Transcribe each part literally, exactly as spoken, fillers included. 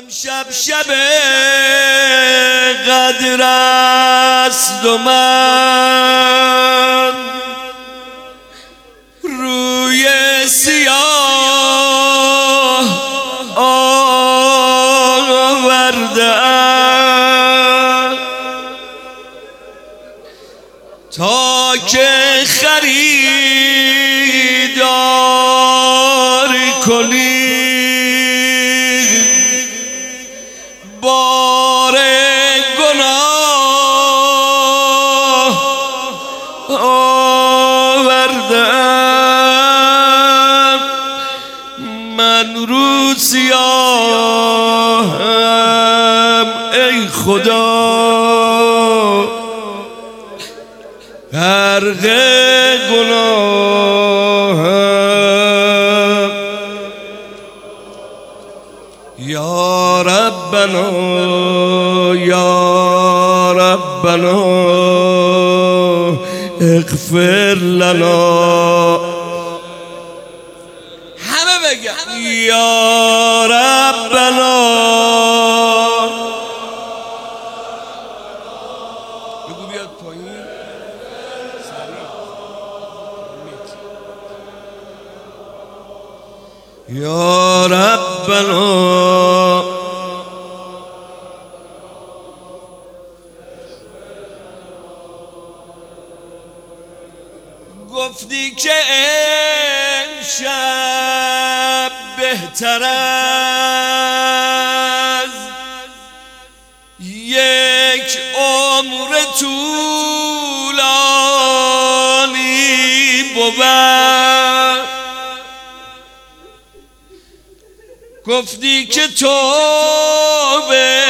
امشب شب قدر است و من روی سیاه آوردم تا که خریدار کنی بار گناه آوردم من رو سیاهم ای خدا غرق گناهم یا ربنا یا ربنا اغفر لنا همه بگم یا ربنا بگو بیاد پایین یا ربنا گفتی که امشب بهتر از یک عمر طولانی بود گفتی که توبه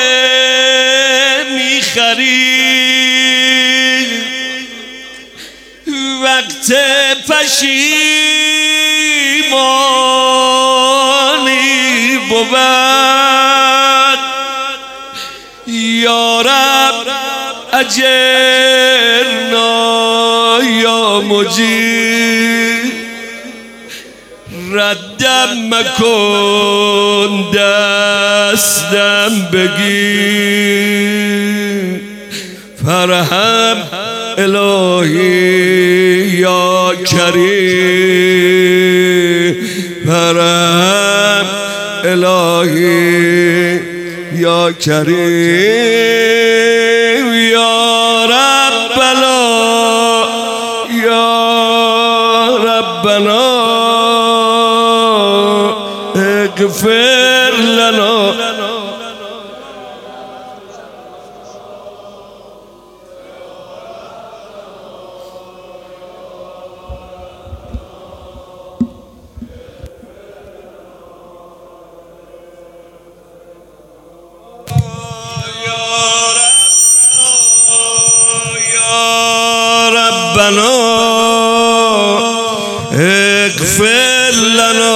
میخری وقت پشیمانی بود یا رب اجرنا یا مجیر ردم مکن دستم بگیر فرحم الهی یا کریم فرحم الهی یا کریم یا ربنا یا ربنا اغفر لنا ربنا اغفر لنا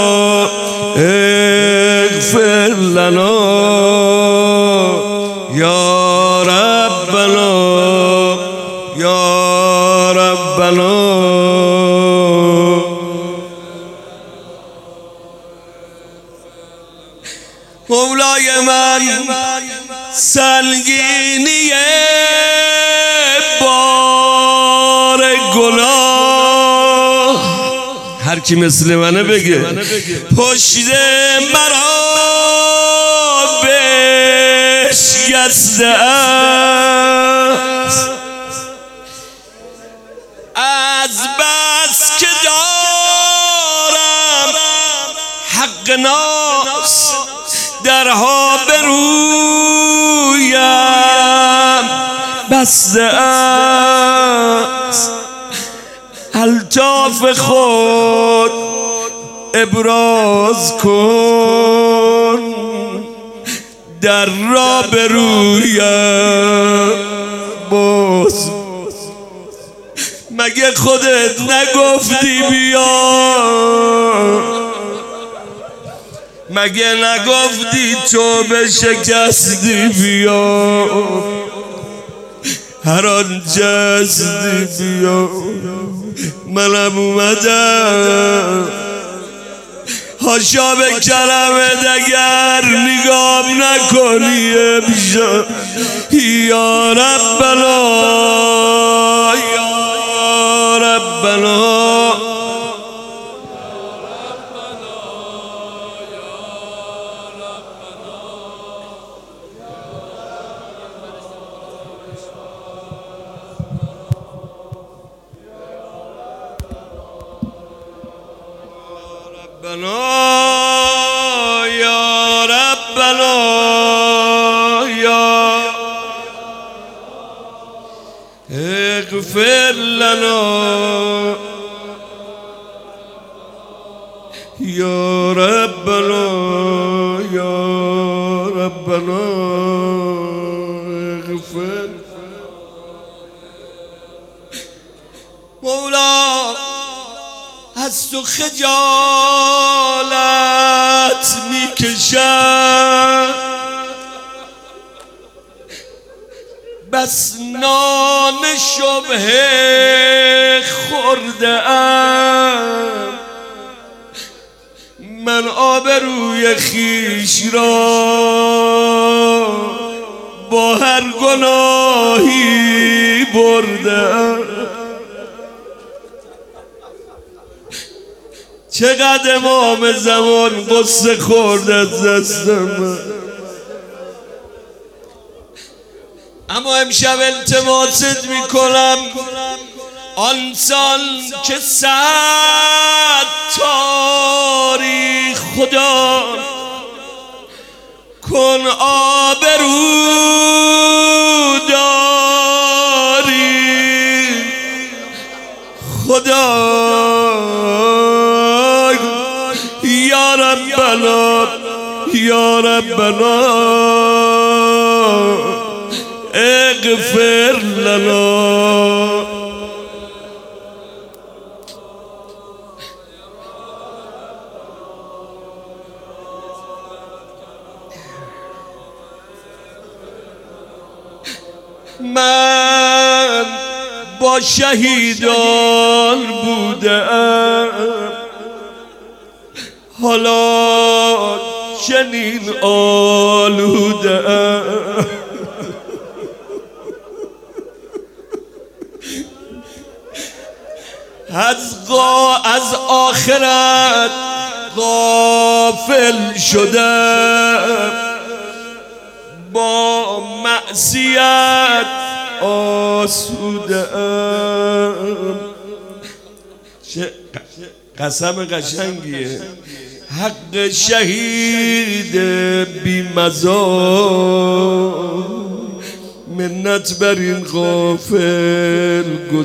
اغفر لنا یا ربنا یا ربنا مولای من سنگینی بار گناه هر کی مثل منه بگه پشت مرا بشکسته است از بس که دارم حق ناس درها برویم بسته است الطاف خود ابراز کن در را برویم باز مگه خودت نگفتی بیا مگه نگفتی تو به شکستی بیا هر آن جسدی بیا منم اومدم هاشا به کلمت اگر نگاه نکنی امشب یا ربنا یا ربنا ربنا یا ربنا یا اغفر لنا یا ربنا یا ربنا اغفر مولا از تو خجالت میکشم بس نان شبه خورده ام من آبروی خیش را با هر گناهی برده ام چقدر امام زمان قصه خورد از دستم اما امشب التماست میکنم آن سال که ستاری خدا کن آبرو داری خدا یا ربنا یا ربنا اغفر لنا من با شهیدان بودم حالا چنین آلودم از غا از آخرت غافل شدم با معصیت آسودم چه قسم قشنگیه حق شهید بی مزار منت بر این غافل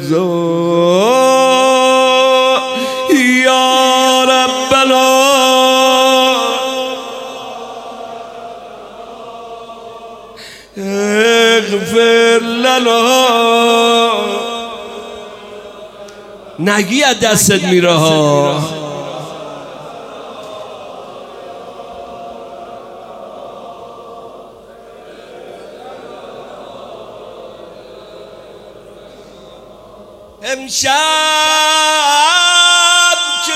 گذار یا ربنا اغفر لنا نگی از دستت میره ها امشب که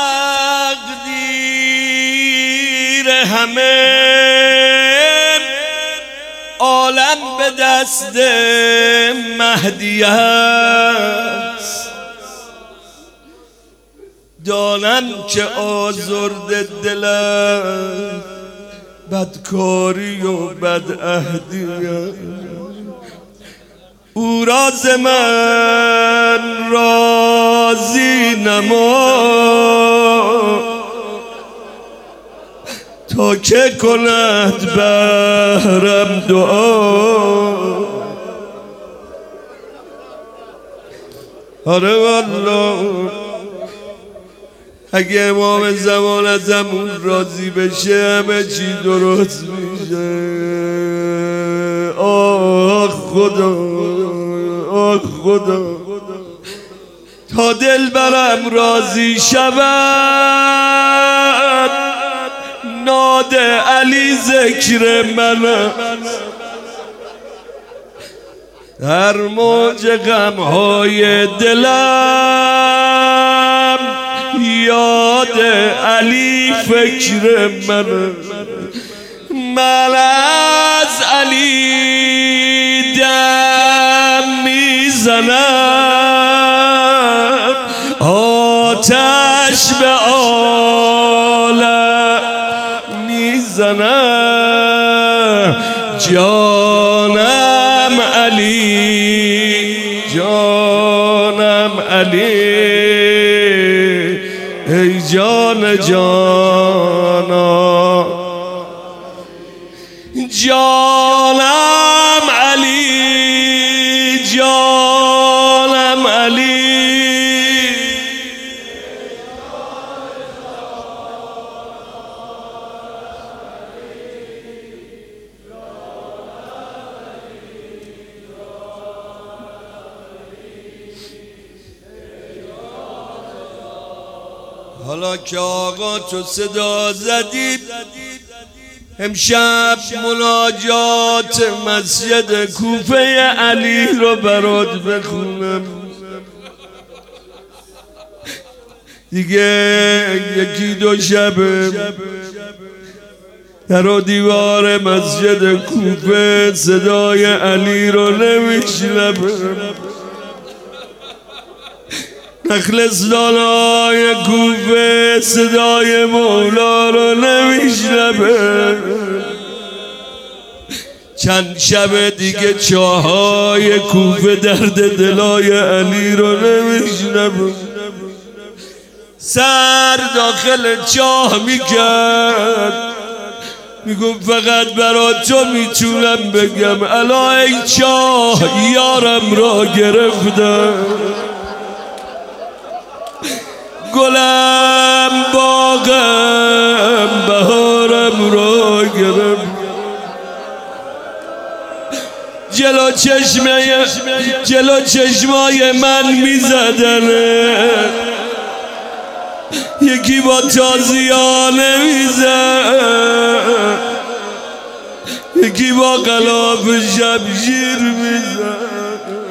تقدیر همه عالم به دست مهدی است دانم که آزرد دلم بدکاری و بدعهدی است او راز من راضی نما تا که کند بهرم دعا آره والله اگه امام زمان ازمون راضی بشه همه چی درست میشه آه خدا آه خدا تا دل برم راضی شود ناد علی ذکر من در موج غمهای دلم یاد علی فکر من من از علی دم میزنم آتش به عالم میزنم جانم علی جانم علی ای جان جانا جانم علی جانم علی حالا که آقا تو صدا زدی امشب مناجات مسجد کوفه علی رو برات بخونم دیگه یکی دو شب در و دیوار مسجد کوفه صدای علی رو نمیشنوم نخلستانای کوفه صدای مولا رو نمیشنوه چند شب دیگه چاهای کوفه درد دلای علی رو نمیشنوه سر داخل چاه میکرد میگم فقط برا تو میتونم بگم الا ای چاه یارم را گرفتم گلم باغم بهارم را گرفت جلو چشمه جلو چشمای من میزدن یکی با تازیانه میزد یکی با غلاف شمشیر میزد